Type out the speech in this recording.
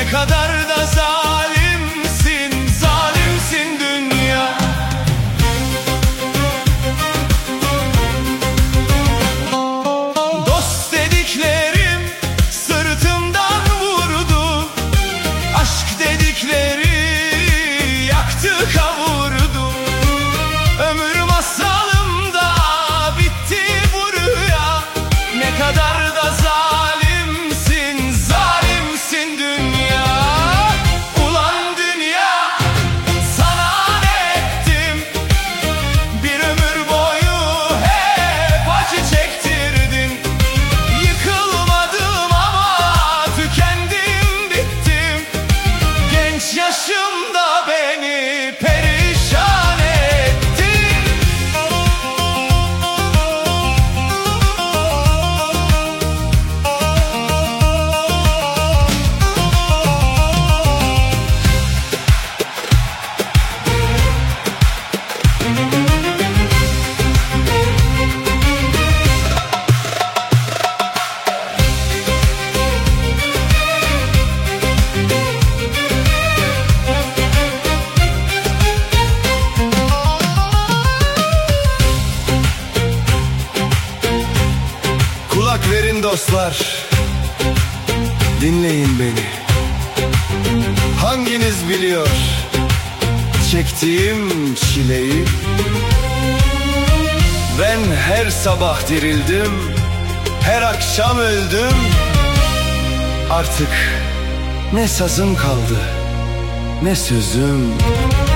Ne kadar da zalimsin, zalimsin dünya. Dost dediklerim sırtımdan vurdu, aşk dedikleri yaktı kavurdu. Ömür masalımda bitti bu rüya. Ne kadar da zalimsin, zalimsin dünya. Ulan dünya, sana ne ettim? Bir ömür boyu hep acı çektirdin. Yıkılmadım ama tükendim, bittim. Genç yaşımda beni perişan ettin. Kulak verin dostlar, dinleyin beni. Hanginiz biliyor çektiğim çileyi? Ben her sabah dirildim, her akşam öldüm. Artık ne sazım kaldı, ne sözüm.